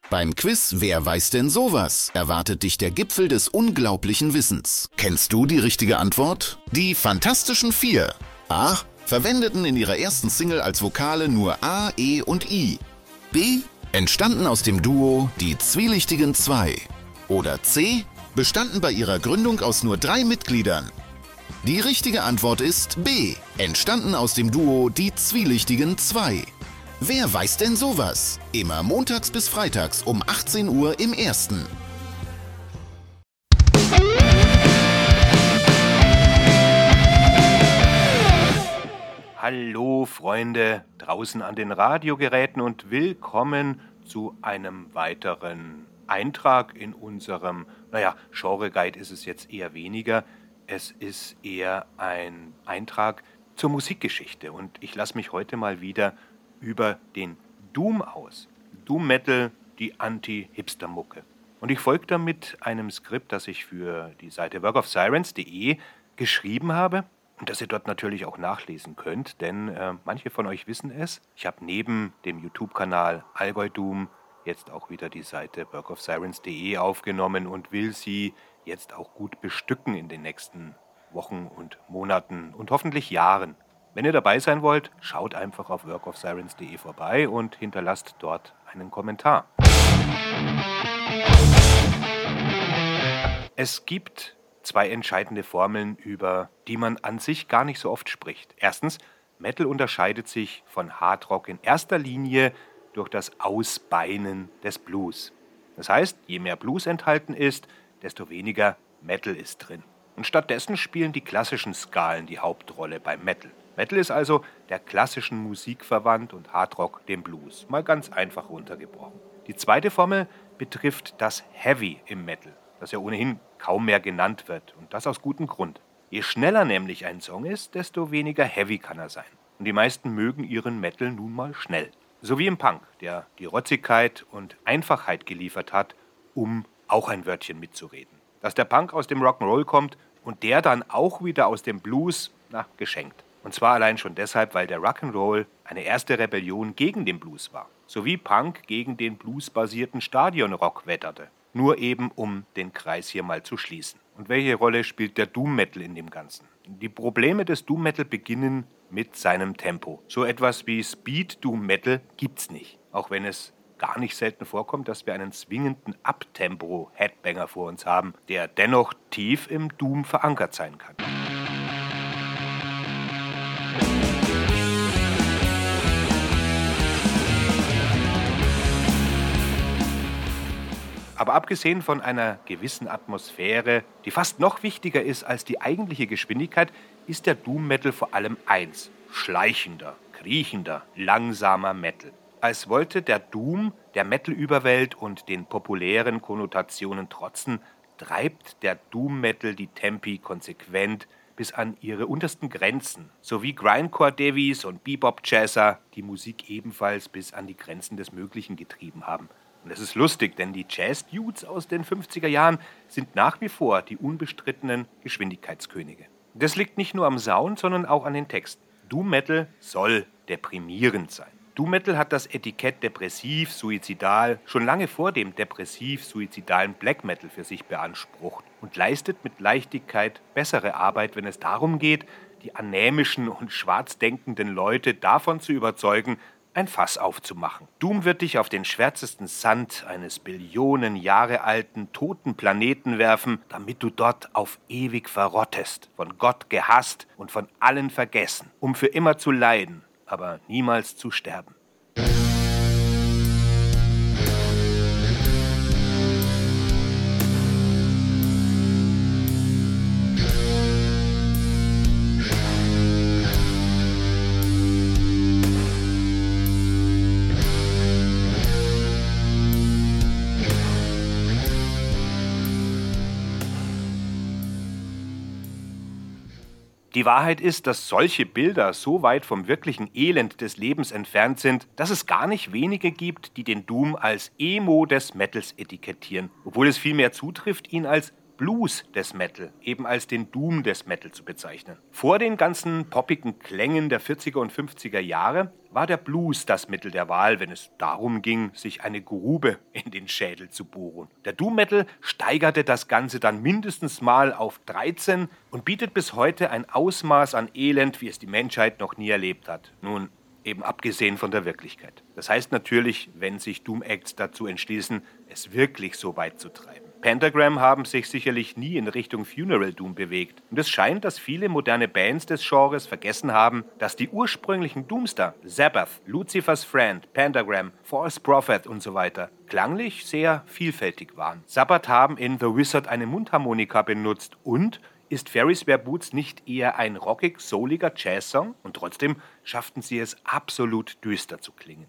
Beim Quiz Wer weiß denn sowas? Erwartet dich der Gipfel des unglaublichen Wissens. Kennst du die richtige Antwort? Die Fantastischen Vier. A. Verwendeten in ihrer ersten Single als Vokale nur A, E und I. B. Entstanden aus dem Duo Die Zwielichtigen Zwei. Oder C. Bestanden bei ihrer Gründung aus nur 3 Mitgliedern. Die richtige Antwort ist B. Entstanden aus dem Duo Die Zwielichtigen Zwei. Wer weiß denn sowas? Immer montags bis freitags um 18 Uhr im Ersten. Hallo Freunde draußen an den Radiogeräten und willkommen zu einem weiteren Eintrag in unserem, Genre-Guide ist es jetzt eher weniger. Es ist eher ein Eintrag zur Musikgeschichte und ich lasse mich heute mal wieder über den Doom aus. Doom Metal, die Anti-Hipster-Mucke. Und ich folge damit einem Skript, das ich für die Seite workofsirens.de geschrieben habe und das ihr dort natürlich auch nachlesen könnt, denn manche von euch wissen es. Ich habe neben dem YouTube-Kanal Allgäu Doom jetzt auch wieder die Seite workofsirens.de aufgenommen und will sie jetzt auch gut bestücken in den nächsten Wochen und Monaten und hoffentlich Jahren. Wenn ihr dabei sein wollt, schaut einfach auf workofsirens.de vorbei und hinterlasst dort einen Kommentar. Es gibt 2 entscheidende Formeln, über die man an sich gar nicht so oft spricht. Erstens, Metal unterscheidet sich von Hardrock in erster Linie durch das Ausbeinen des Blues. Das heißt, je mehr Blues enthalten ist, desto weniger Metal ist drin. Und stattdessen spielen die klassischen Skalen die Hauptrolle beim Metal. Metal ist also der klassischen Musik verwandt und Hardrock dem Blues. Mal ganz einfach runtergebrochen. Die zweite Formel betrifft das Heavy im Metal, das ja ohnehin kaum mehr genannt wird. Und das aus gutem Grund. Je schneller nämlich ein Song ist, desto weniger heavy kann er sein. Und die meisten mögen ihren Metal nun mal schnell. So wie im Punk, der die Rotzigkeit und Einfachheit geliefert hat, um auch ein Wörtchen mitzureden. Dass der Punk aus dem Rock'n'Roll kommt und der dann auch wieder aus dem Blues, geschenkt. Und zwar allein schon deshalb, weil der Rock'n'Roll eine erste Rebellion gegen den Blues war. So wie Punk gegen den bluesbasierten Stadionrock wetterte. Nur eben, um den Kreis hier mal zu schließen. Und welche Rolle spielt der Doom Metal in dem Ganzen? Die Probleme des Doom Metal beginnen mit seinem Tempo. So etwas wie Speed Doom Metal gibt's nicht. Auch wenn es gar nicht selten vorkommt, dass wir einen zwingenden Uptempo-Headbanger vor uns haben, der dennoch tief im Doom verankert sein kann. Aber abgesehen von einer gewissen Atmosphäre, die fast noch wichtiger ist als die eigentliche Geschwindigkeit, ist der Doom Metal vor allem eins: schleichender, kriechender, langsamer Metal. Als wollte der Doom der Metal-Überwelt und den populären Konnotationen trotzen, treibt der Doom Metal die Tempi konsequent bis an ihre untersten Grenzen, sowie Grindcore-Devis und Bebop-Jazzer die Musik ebenfalls bis an die Grenzen des Möglichen getrieben haben. Und das ist lustig, denn die Jazz-Dudes aus den 50er Jahren sind nach wie vor die unbestrittenen Geschwindigkeitskönige. Das liegt nicht nur am Sound, sondern auch an den Texten. Doom Metal soll deprimierend sein. Doom Metal hat das Etikett depressiv, suizidal schon lange vor dem depressiv-suizidalen Black Metal für sich beansprucht und leistet mit Leichtigkeit bessere Arbeit, wenn es darum geht, die anämischen und schwarzdenkenden Leute davon zu überzeugen, ein Fass aufzumachen. Doom wird dich auf den schwärzesten Sand eines Billionen Jahre alten, toten Planeten werfen, damit du dort auf ewig verrottest, von Gott gehasst und von allen vergessen, um für immer zu leiden, aber niemals zu sterben. Die Wahrheit ist, dass solche Bilder so weit vom wirklichen Elend des Lebens entfernt sind, dass es gar nicht wenige gibt, die den Doom als Emo des Metals etikettieren, obwohl es vielmehr zutrifft, ihn als Blues des Metal, eben als den Doom des Metal zu bezeichnen. Vor den ganzen poppigen Klängen der 40er und 50er Jahre war der Blues das Mittel der Wahl, wenn es darum ging, sich eine Grube in den Schädel zu bohren. Der Doom Metal steigerte das Ganze dann mindestens mal auf 13 und bietet bis heute ein Ausmaß an Elend, wie es die Menschheit noch nie erlebt hat. Nun, eben abgesehen von der Wirklichkeit. Das heißt natürlich, wenn sich Doom Acts dazu entschließen, es wirklich so weit zu treiben. Pentagram haben sich sicherlich nie in Richtung Funeral Doom bewegt. Und es scheint, dass viele moderne Bands des Genres vergessen haben, dass die ursprünglichen Doomster, Sabbath, Lucifer's Friend, Pentagram, False Prophet und so weiter, klanglich sehr vielfältig waren. Sabbath haben in The Wizard eine Mundharmonika benutzt und ist Ferris Ware Boots nicht eher ein rockig-souliger Jazzsong? Und trotzdem schafften sie es absolut düster zu klingen.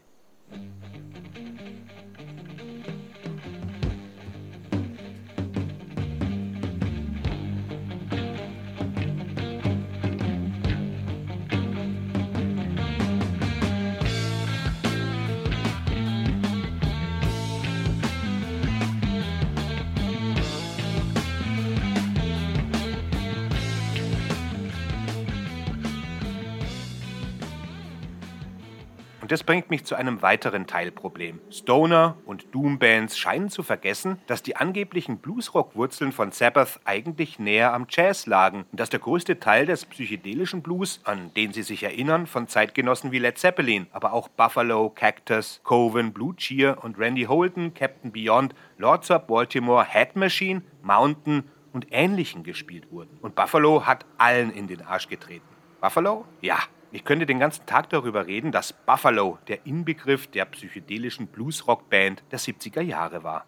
Und das bringt mich zu einem weiteren Teilproblem. Stoner und Doom-Bands scheinen zu vergessen, dass die angeblichen Bluesrock-Wurzeln von Sabbath eigentlich näher am Jazz lagen und dass der größte Teil des psychedelischen Blues, an den sie sich erinnern, von Zeitgenossen wie Led Zeppelin, aber auch Buffalo, Cactus, Coven, Blue Cheer und Randy Holden, Captain Beyond, Lords of Baltimore, Head Machine, Mountain und Ähnlichen gespielt wurden. Und Buffalo hat allen in den Arsch getreten. Buffalo? Ja. Ich könnte den ganzen Tag darüber reden, dass Buffalo der Inbegriff der psychedelischen Bluesrock-Band der 70er Jahre war.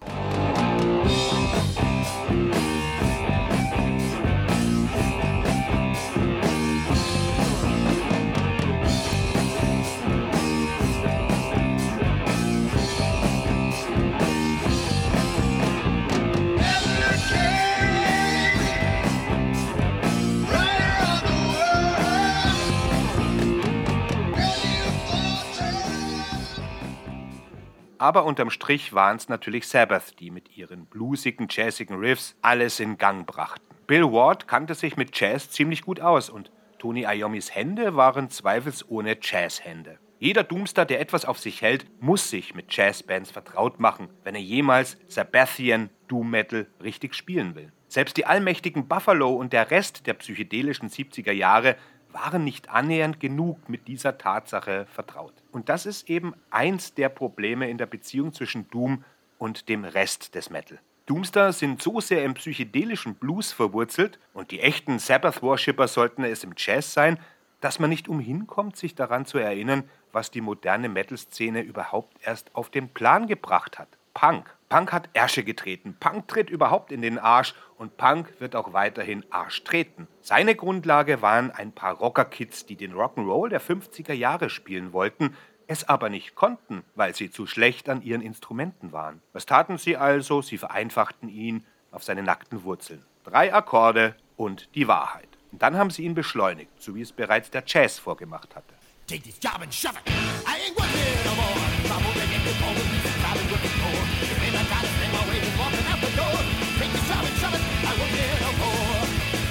Aber unterm Strich waren es natürlich Sabbath, die mit ihren bluesigen, jazzigen Riffs alles in Gang brachten. Bill Ward kannte sich mit Jazz ziemlich gut aus und Tony Iommis Hände waren zweifelsohne Jazzhände. Jeder Doomster, der etwas auf sich hält, muss sich mit Jazzbands vertraut machen, wenn er jemals Sabbathian Doom Metal richtig spielen will. Selbst die allmächtigen Buffalo und der Rest der psychedelischen 70er Jahre waren nicht annähernd genug mit dieser Tatsache vertraut. Und das ist eben eins der Probleme in der Beziehung zwischen Doom und dem Rest des Metal. Doomster sind so sehr im psychedelischen Blues verwurzelt und die echten Sabbath-Worshipper sollten es im Jazz sein, dass man nicht umhin kommt, sich daran zu erinnern, was die moderne Metal-Szene überhaupt erst auf den Plan gebracht hat. Punk. Punk hat Ärsche getreten. Punk tritt überhaupt in den Arsch und Punk wird auch weiterhin Arsch treten. Seine Grundlage waren ein paar Rocker-Kids, die den Rock'n'Roll der 50er Jahre spielen wollten, es aber nicht konnten, weil sie zu schlecht an ihren Instrumenten waren. Was taten sie also? Sie vereinfachten ihn auf seine nackten Wurzeln. 3 Akkorde und die Wahrheit. Und dann haben sie ihn beschleunigt, so wie es bereits der Jazz vorgemacht hatte. Take this job and shove it. I ain't working no more. I'm over getting the phone. I've been working for. Ain't I gotta spend my wages walking out the door. Take this job and shove it. I won't get no more.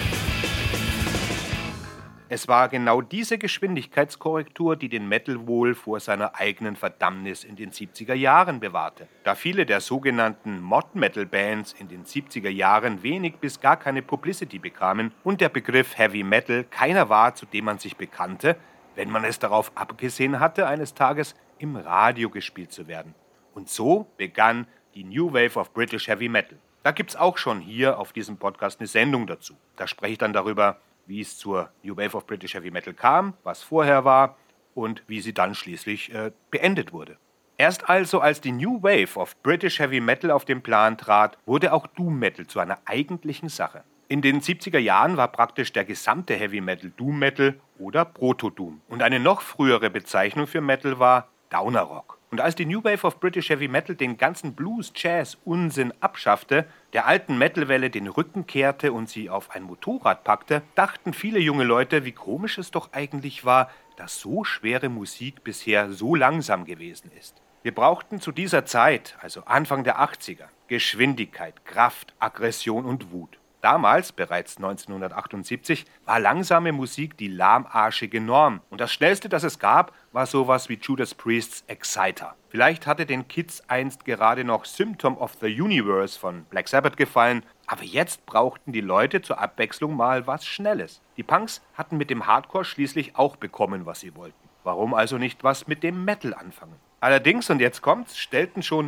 Es war genau diese Geschwindigkeitskorrektur, die den Metal wohl vor seiner eigenen Verdammnis in den 70er Jahren bewahrte. Da viele der sogenannten Mod-Metal-Bands in den 70er Jahren wenig bis gar keine Publicity bekamen und der Begriff Heavy Metal keiner war, zu dem man sich bekannte, wenn man es darauf abgesehen hatte, eines Tages im Radio gespielt zu werden. Und so begann die New Wave of British Heavy Metal. Da gibt's auch schon hier auf diesem Podcast eine Sendung dazu. Da spreche ich dann darüber, wie es zur New Wave of British Heavy Metal kam, was vorher war und wie sie dann schließlich beendet wurde. Erst also, als die New Wave of British Heavy Metal auf den Plan trat, wurde auch Doom Metal zu einer eigentlichen Sache. In den 70er Jahren war praktisch der gesamte Heavy Metal Doom Metal oder Proto-Doom. Und eine noch frühere Bezeichnung für Metal war Downer Rock. Und als die New Wave of British Heavy Metal den ganzen Blues, Jazz, Unsinn abschaffte, der alten Metalwelle den Rücken kehrte und sie auf ein Motorrad packte, dachten viele junge Leute, wie komisch es doch eigentlich war, dass so schwere Musik bisher so langsam gewesen ist. Wir brauchten zu dieser Zeit, also Anfang der 80er, Geschwindigkeit, Kraft, Aggression und Wut. Damals, bereits 1978, war langsame Musik die lahmarschige Norm. Und das Schnellste, das es gab, war sowas wie Judas Priests Exciter. Vielleicht hatte den Kids einst gerade noch Symptom of the Universe von Black Sabbath gefallen, aber jetzt brauchten die Leute zur Abwechslung mal was Schnelles. Die Punks hatten mit dem Hardcore schließlich auch bekommen, was sie wollten. Warum also nicht was mit dem Metal anfangen? Allerdings, und jetzt kommt's, stellten schon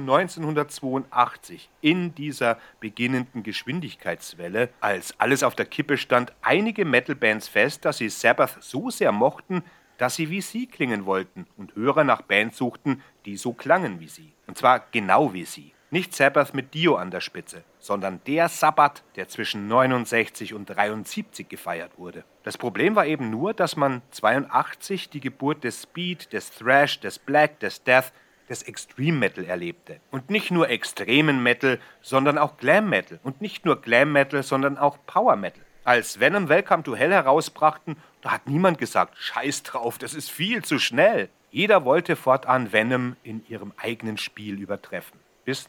1982 in dieser beginnenden Geschwindigkeitswelle, als alles auf der Kippe stand, einige Metal-Bands fest, dass sie Sabbath so sehr mochten, dass sie wie sie klingen wollten und Hörer nach Bands suchten, die so klangen wie sie. Und zwar genau wie sie. Nicht Sabbath mit Dio an der Spitze, sondern der Sabbath, der zwischen 69 und 73 gefeiert wurde. Das Problem war eben nur, dass man 82 die Geburt des Speed, des Thrash, des Black, des Death, des Extreme Metal erlebte. Und nicht nur extremen Metal, sondern auch Glam Metal. Und nicht nur Glam Metal, sondern auch Power Metal. Als Venom Welcome to Hell herausbrachten, da hat niemand gesagt, scheiß drauf, das ist viel zu schnell. Jeder wollte fortan Venom in ihrem eigenen Spiel übertreffen. Bis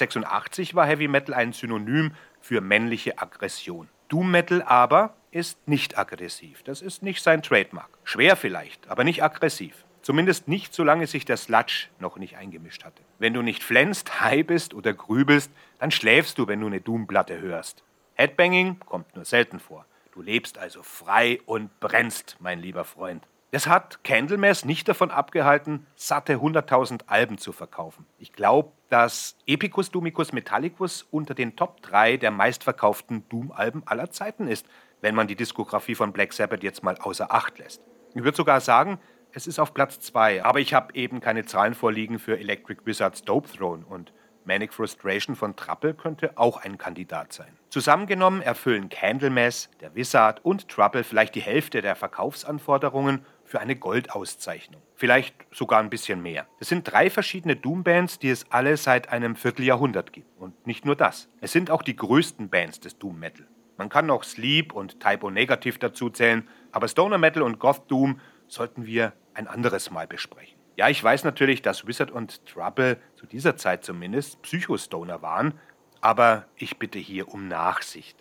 1986 war Heavy Metal ein Synonym für männliche Aggression. Doom Metal aber ist nicht aggressiv. Das ist nicht sein Trademark. Schwer vielleicht, aber nicht aggressiv. Zumindest nicht, solange sich der Sludge noch nicht eingemischt hatte. Wenn du nicht flänzt, high bist oder grübelst, dann schläfst du, wenn du eine Doom-Platte hörst. Headbanging kommt nur selten vor. Du lebst also frei und brennst, mein lieber Freund. Das hat Candlemass nicht davon abgehalten, satte 100.000 Alben zu verkaufen. Ich glaube, dass Epicus Doomicus Metallicus unter den Top 3 der meistverkauften Doom-Alben aller Zeiten ist, wenn man die Diskografie von Black Sabbath jetzt mal außer Acht lässt. Ich würde sogar sagen, es ist auf Platz 2, aber ich habe eben keine Zahlen vorliegen für Electric Wizards Dope Throne und Manic Frustration von Trouble könnte auch ein Kandidat sein. Zusammengenommen erfüllen Candlemass, der Wizard und Trouble vielleicht die Hälfte der Verkaufsanforderungen für eine Goldauszeichnung. Vielleicht sogar ein bisschen mehr. Es sind 3 verschiedene Doom-Bands, die es alle seit einem Vierteljahrhundert gibt. Und nicht nur das. Es sind auch die größten Bands des Doom-Metal. Man kann noch Sleep und Type O Negative dazu zählen, aber Stoner Metal und Goth Doom sollten wir ein anderes Mal besprechen. Ja, ich weiß natürlich, dass Wizard und Trouble zu dieser Zeit zumindest Psychostoner waren, aber ich bitte hier um Nachsicht.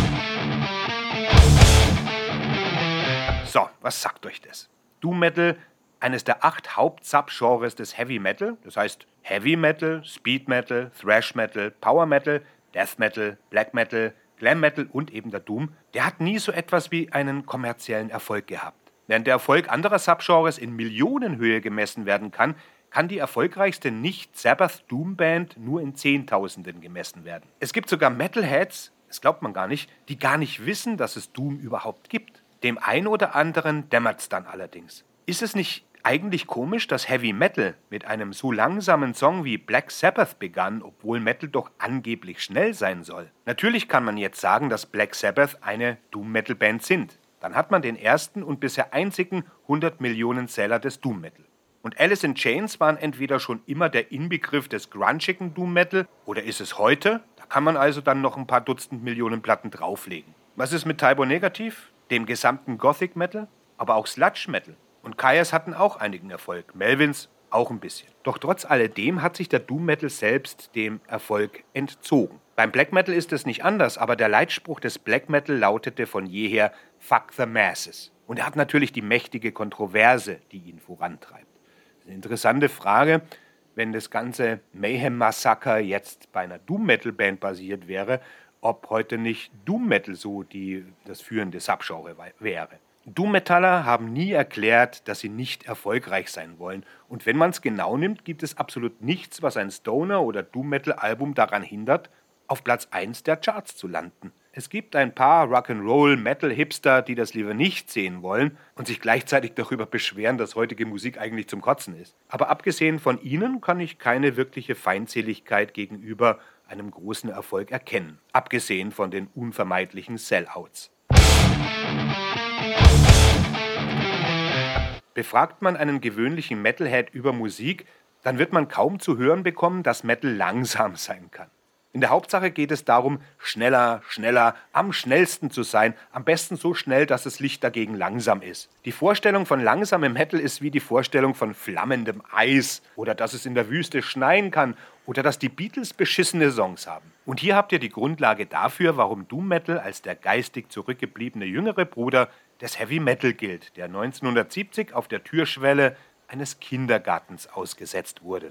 So, was sagt euch das? Doom Metal, eines der 8 Haupt-Subgenres des Heavy Metal, das heißt Heavy Metal, Speed Metal, Thrash Metal, Power Metal, Death Metal, Black Metal, Glam Metal und eben der Doom, der hat nie so etwas wie einen kommerziellen Erfolg gehabt. Während der Erfolg anderer Subgenres in Millionenhöhe gemessen werden kann, kann die erfolgreichste Nicht-Sabbath-Doom-Band nur in Zehntausenden gemessen werden. Es gibt sogar Metalheads, das glaubt man gar nicht, die gar nicht wissen, dass es Doom überhaupt gibt. Dem einen oder anderen dämmert's dann allerdings. Ist es nicht eigentlich komisch, dass Heavy Metal mit einem so langsamen Song wie Black Sabbath begann, obwohl Metal doch angeblich schnell sein soll? Natürlich kann man jetzt sagen, dass Black Sabbath eine Doom-Metal-Band sind. Dann hat man den ersten und bisher einzigen 100 Millionen Seller des Doom Metal. Und Alice in Chains waren entweder schon immer der Inbegriff des grungigen Doom Metal oder ist es heute? Da kann man also dann noch ein paar Dutzend Millionen Platten drauflegen. Was ist mit Type O Negative, dem gesamten Gothic Metal, aber auch Sludge Metal? Und Kyuss hatten auch einigen Erfolg, Melvins auch ein bisschen. Doch trotz alledem hat sich der Doom Metal selbst dem Erfolg entzogen. Beim Black Metal ist es nicht anders, aber der Leitspruch des Black Metal lautete von jeher Fuck the Masses. Und er hat natürlich die mächtige Kontroverse, die ihn vorantreibt. Das ist eine interessante Frage, wenn das ganze Mayhem-Massaker jetzt bei einer Doom-Metal-Band basiert wäre, ob heute nicht Doom-Metal so das führende Subgenre wäre. Doom-Metaller haben nie erklärt, dass sie nicht erfolgreich sein wollen. Und wenn man es genau nimmt, gibt es absolut nichts, was ein Stoner- oder Doom-Metal-Album daran hindert, auf Platz 1 der Charts zu landen. Es gibt ein paar Rock'n'Roll-Metal-Hipster, die das lieber nicht sehen wollen und sich gleichzeitig darüber beschweren, dass heutige Musik eigentlich zum Kotzen ist. Aber abgesehen von ihnen kann ich keine wirkliche Feindseligkeit gegenüber einem großen Erfolg erkennen. Abgesehen von den unvermeidlichen Sellouts. Befragt man einen gewöhnlichen Metalhead über Musik, dann wird man kaum zu hören bekommen, dass Metal langsam sein kann. In der Hauptsache geht es darum, schneller, am schnellsten zu sein, am besten so schnell, dass das Licht dagegen langsam ist. Die Vorstellung von langsamem Metal ist wie die Vorstellung von flammendem Eis oder dass es in der Wüste schneien kann oder dass die Beatles beschissene Songs haben. Und hier habt ihr die Grundlage dafür, warum Doom Metal als der geistig zurückgebliebene jüngere Bruder des Heavy Metal gilt, der 1970 auf der Türschwelle eines Kindergartens ausgesetzt wurde.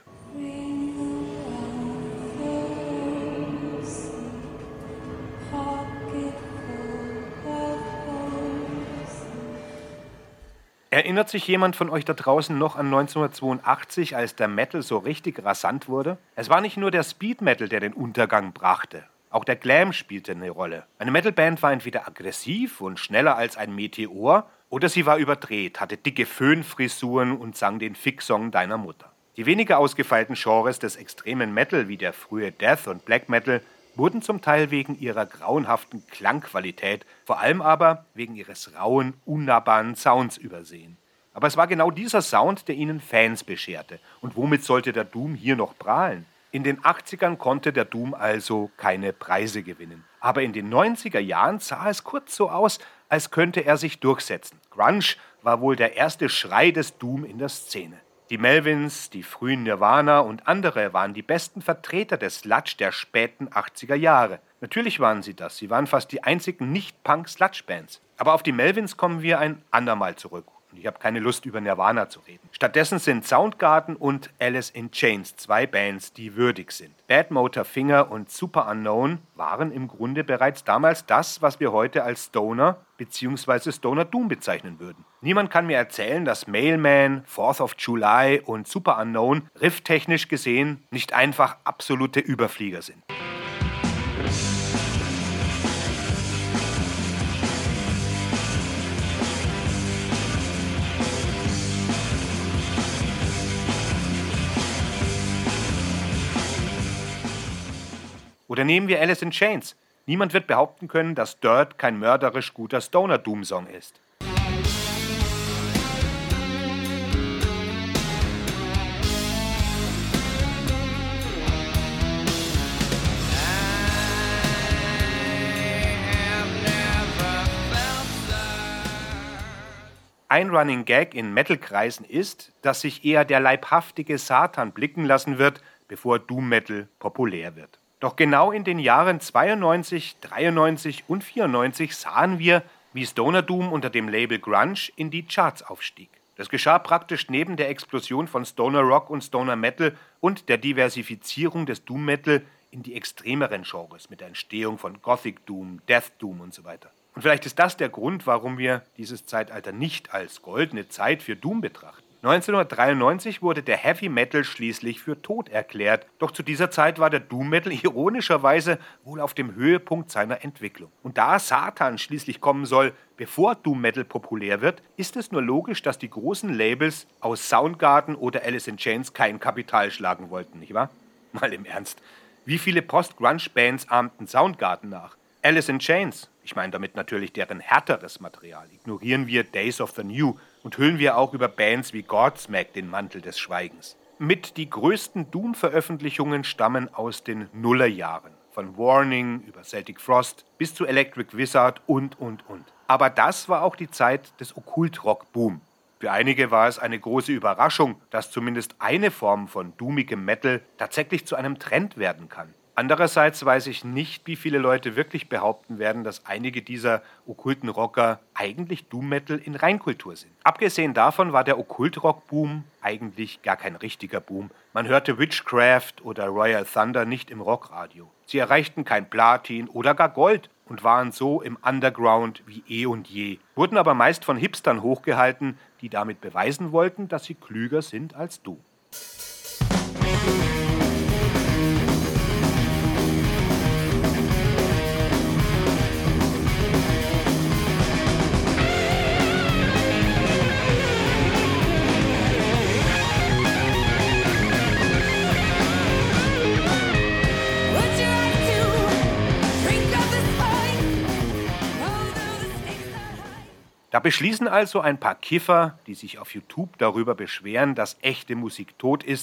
Erinnert sich jemand von euch da draußen noch an 1982, als der Metal so richtig rasant wurde? Es war nicht nur der Speed Metal, der den Untergang brachte. Auch der Glam spielte eine Rolle. Eine Metalband war entweder aggressiv und schneller als ein Meteor, oder sie war überdreht, hatte dicke Föhnfrisuren und sang den Fick-Song deiner Mutter. Die weniger ausgefeilten Genres des extremen Metal, wie der frühe Death und Black Metal, wurden zum Teil wegen ihrer grauenhaften Klangqualität, vor allem aber wegen ihres rauen, unnahbaren Sounds übersehen. Aber es war genau dieser Sound, der ihnen Fans bescherte. Und womit sollte der Doom hier noch prahlen? In den 80ern konnte der Doom also keine Preise gewinnen. Aber in den 90er Jahren sah es kurz so aus, als könnte er sich durchsetzen. Grunge war wohl der erste Schrei des Doom in der Szene. Die Melvins, die frühen Nirvana und andere waren die besten Vertreter des Sludge der späten 80er Jahre. Natürlich waren sie das, sie waren fast die einzigen Nicht-Punk-Sludge-Bands. Aber auf die Melvins kommen wir ein andermal zurück. Und ich habe keine Lust, über Nirvana zu reden. Stattdessen sind Soundgarden und Alice in Chains zwei Bands, die würdig sind. Badmotorfinger und Superunknown waren im Grunde bereits damals das, was wir heute als Stoner bzw. Stoner Doom bezeichnen würden. Niemand kann mir erzählen, dass Mailman, 4th of July und Superunknown rifftechnisch gesehen nicht einfach absolute Überflieger sind. Oder nehmen wir Alice in Chains. Niemand wird behaupten können, dass Dirt kein mörderisch guter Stoner-Doom-Song ist. Ein Running Gag in Metal-Kreisen ist, dass sich eher der leibhaftige Satan blicken lassen wird, bevor Doom-Metal populär wird. Doch genau in den Jahren 92, 93 und 94 sahen wir, wie Stoner Doom unter dem Label Grunge in die Charts aufstieg. Das geschah praktisch neben der Explosion von Stoner Rock und Stoner Metal und der Diversifizierung des Doom Metal in die extremeren Genres mit der Entstehung von Gothic Doom, Death Doom und so weiter. Und vielleicht ist das der Grund, warum wir dieses Zeitalter nicht als goldene Zeit für Doom betrachten. 1993 wurde der Heavy Metal schließlich für tot erklärt, doch zu dieser Zeit war der Doom Metal ironischerweise wohl auf dem Höhepunkt seiner Entwicklung. Und da Satan schließlich kommen soll, bevor Doom Metal populär wird, ist es nur logisch, dass die großen Labels aus Soundgarden oder Alice in Chains kein Kapital schlagen wollten, nicht wahr? Mal im Ernst. Wie viele Post-Grunge-Bands ahmten Soundgarden nach? Alice in Chains, ich meine damit natürlich deren härteres Material, ignorieren wir Days of the New und hüllen wir auch über Bands wie Godsmack den Mantel des Schweigens. Mit die größten Doom-Veröffentlichungen stammen aus den Nullerjahren. Von Warning über Celtic Frost bis zu Electric Wizard und. Aber das war auch die Zeit des Okkult-Rock-Boom. Für einige war es eine große Überraschung, dass zumindest eine Form von doomigem Metal tatsächlich zu einem Trend werden kann. Andererseits weiß ich nicht, wie viele Leute wirklich behaupten werden, dass einige dieser okkulten Rocker eigentlich Doom-Metal in Reinkultur sind. Abgesehen davon war der Okkult-Rock-Boom eigentlich gar kein richtiger Boom. Man hörte Witchcraft oder Royal Thunder nicht im Rockradio. Sie erreichten kein Platin oder gar Gold und waren so im Underground wie eh und je, wurden aber meist von Hipstern hochgehalten, die damit beweisen wollten, dass sie klüger sind als du. Da beschließen also ein paar Kiffer, die sich auf YouTube darüber beschweren, dass echte Musik tot ist,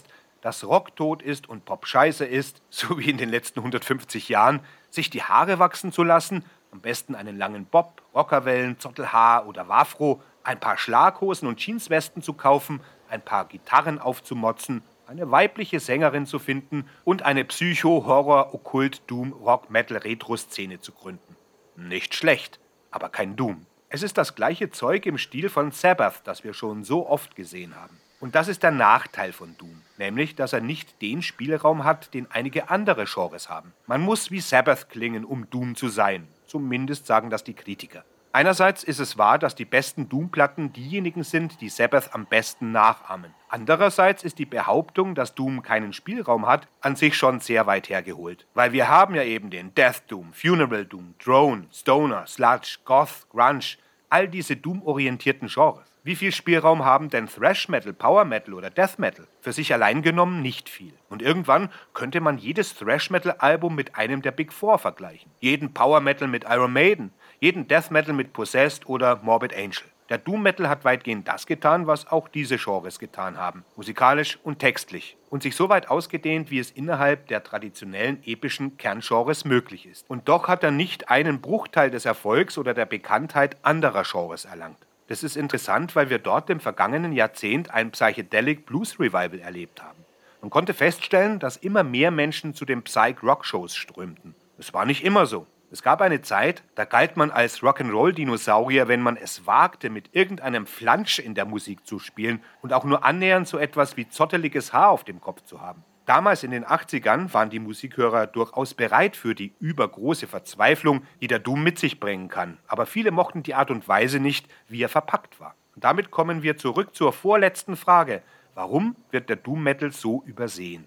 dass Rock tot ist und Pop scheiße ist, so wie in den letzten 150 Jahren, sich die Haare wachsen zu lassen, am besten einen langen Bob, Rockerwellen, Zottelhaar oder Wafro, ein paar Schlaghosen und Jeanswesten zu kaufen, ein paar Gitarren aufzumotzen, eine weibliche Sängerin zu finden und eine Psycho-, Horror-, Okkult-, Doom-, Rock-, Metal-, Retro-Szene zu gründen. Nicht schlecht, aber kein Doom. Es ist das gleiche Zeug im Stil von Sabbath, das wir schon so oft gesehen haben. Und das ist der Nachteil von Doom, nämlich, dass er nicht den Spielraum hat, den einige andere Genres haben. Man muss wie Sabbath klingen, um Doom zu sein. Zumindest sagen das die Kritiker. Einerseits ist es wahr, dass die besten Doom-Platten diejenigen sind, die Sabbath am besten nachahmen. Andererseits ist die Behauptung, dass Doom keinen Spielraum hat, an sich schon sehr weit hergeholt. Weil wir haben ja eben den Death Doom, Funeral Doom, Drone, Stoner, Sludge, Goth, Grunge, all diese Doom-orientierten Genres. Wie viel Spielraum haben denn Thrash Metal, Power Metal oder Death Metal? Für sich allein genommen nicht viel. Und irgendwann könnte man jedes Thrash Metal Album mit einem der Big Four vergleichen. Jeden Power Metal mit Iron Maiden, jeden Death Metal mit Possessed oder Morbid Angel. Der Doom Metal hat weitgehend das getan, was auch diese Genres getan haben. Musikalisch und textlich. Und sich so weit ausgedehnt, wie es innerhalb der traditionellen epischen Kerngenres möglich ist. Und doch hat er nicht einen Bruchteil des Erfolgs oder der Bekanntheit anderer Genres erlangt. Das ist interessant, weil wir dort im vergangenen Jahrzehnt ein Psychedelic Blues Revival erlebt haben. Man konnte feststellen, dass immer mehr Menschen zu den Psych-Rock-Shows strömten. Es war nicht immer so. Es gab eine Zeit, da galt man als Rock'n'Roll-Dinosaurier, wenn man es wagte, mit irgendeinem Flansch in der Musik zu spielen und auch nur annähernd so etwas wie zotteliges Haar auf dem Kopf zu haben. Damals in den 80ern waren die Musikhörer durchaus bereit für die übergroße Verzweiflung, die der Doom mit sich bringen kann. Aber viele mochten die Art und Weise nicht, wie er verpackt war. Und damit kommen wir zurück zur vorletzten Frage. Warum wird der Doom Metal so übersehen?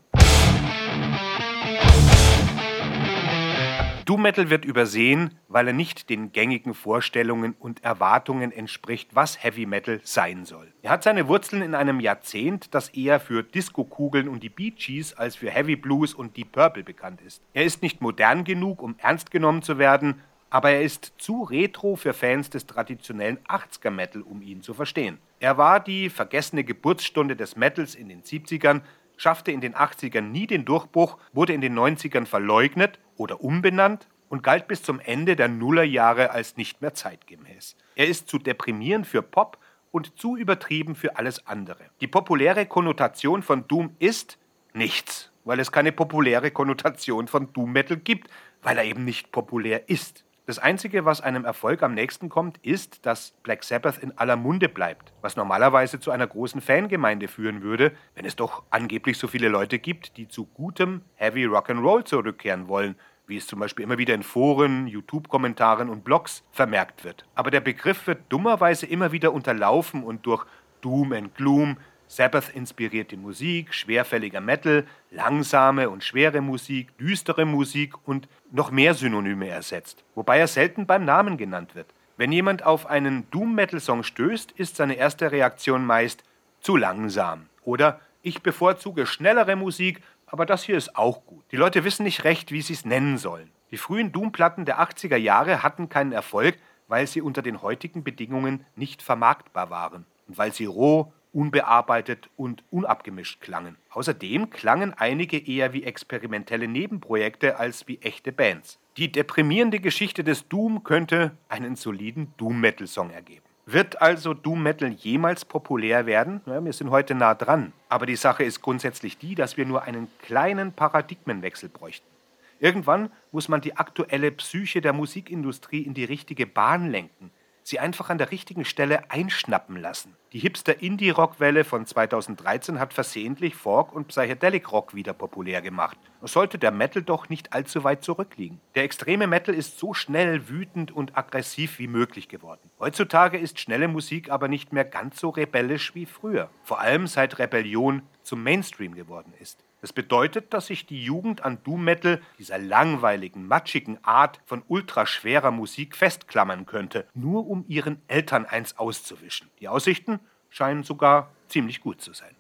Doom Metal wird übersehen, weil er nicht den gängigen Vorstellungen und Erwartungen entspricht, was Heavy Metal sein soll. Er hat seine Wurzeln in einem Jahrzehnt, das eher für Disco-Kugeln und die Bee Gees als für Heavy Blues und Deep Purple bekannt ist. Er ist nicht modern genug, um ernst genommen zu werden, aber er ist zu retro für Fans des traditionellen 80er Metal, um ihn zu verstehen. Er war die vergessene Geburtsstunde des Metals in den 70ern, schaffte in den 80ern nie den Durchbruch, wurde in den 90ern verleugnet oder umbenannt und galt bis zum Ende der Nullerjahre als nicht mehr zeitgemäß. Er ist zu deprimierend für Pop und zu übertrieben für alles andere. Die populäre Konnotation von Doom ist nichts, weil es keine populäre Konnotation von Doom Metal gibt, weil er eben nicht populär ist. Das Einzige, was einem Erfolg am nächsten kommt, ist, dass Black Sabbath in aller Munde bleibt, was normalerweise zu einer großen Fangemeinde führen würde, wenn es doch angeblich so viele Leute gibt, die zu gutem Heavy Rock'n'Roll zurückkehren wollen, wie es zum Beispiel immer wieder in Foren, YouTube-Kommentaren und Blogs vermerkt wird. Aber der Begriff wird dummerweise immer wieder unterlaufen und durch Doom and Gloom, Sabbath-inspirierte Musik, schwerfälliger Metal, langsame und schwere Musik, düstere Musik und noch mehr Synonyme ersetzt, wobei er selten beim Namen genannt wird. Wenn jemand auf einen Doom-Metal-Song stößt, ist seine erste Reaktion meist zu langsam oder ich bevorzuge schnellere Musik, aber das hier ist auch gut. Die Leute wissen nicht recht, wie sie es nennen sollen. Die frühen Doom-Platten der 80er Jahre hatten keinen Erfolg, weil sie unter den heutigen Bedingungen nicht vermarktbar waren und weil sie roh, unbearbeitet und unabgemischt klangen. Außerdem klangen einige eher wie experimentelle Nebenprojekte als wie echte Bands. Die deprimierende Geschichte des Doom könnte einen soliden Doom-Metal-Song ergeben. Wird also Doom Metal jemals populär werden? Ja, wir sind heute nah dran. Aber die Sache ist grundsätzlich die, dass wir nur einen kleinen Paradigmenwechsel bräuchten. Irgendwann muss man die aktuelle Psyche der Musikindustrie in die richtige Bahn lenken. Sie einfach an der richtigen Stelle einschnappen lassen. Die Hipster-Indie-Rock-Welle von 2013 hat versehentlich Folk- und Psychedelic-Rock wieder populär gemacht. Sollte der Metal doch nicht allzu weit zurückliegen. Der extreme Metal ist so schnell, wütend und aggressiv wie möglich geworden. Heutzutage ist schnelle Musik aber nicht mehr ganz so rebellisch wie früher. Vor allem seit Rebellion zum Mainstream geworden ist. Das bedeutet, dass sich die Jugend an Doom Metal, dieser langweiligen, matschigen Art von ultraschwerer Musik festklammern könnte, nur um ihren Eltern eins auszuwischen. Die Aussichten scheinen sogar ziemlich gut zu sein.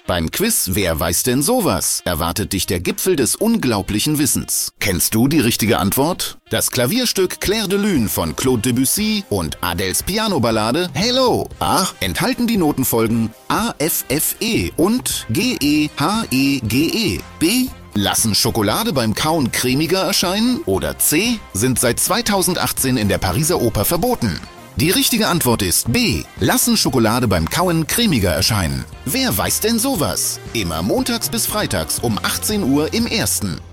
Beim Quiz Wer weiß denn sowas? Erwartet dich der Gipfel des unglaublichen Wissens. Kennst du die richtige Antwort? Das Klavierstück Clair de Lune von Claude Debussy und Adèles Piano-Ballade Hello. A. Enthalten die Notenfolgen A, F, F, E und G, E, H, E, G, E. B. Lassen Schokolade beim Kauen cremiger erscheinen? Oder C. Sind seit 2018 in der Pariser Oper verboten? Die richtige Antwort ist B. Lassen Schokolade beim Kauen cremiger erscheinen. Wer weiß denn sowas? Immer montags bis freitags um 18 Uhr im Ersten.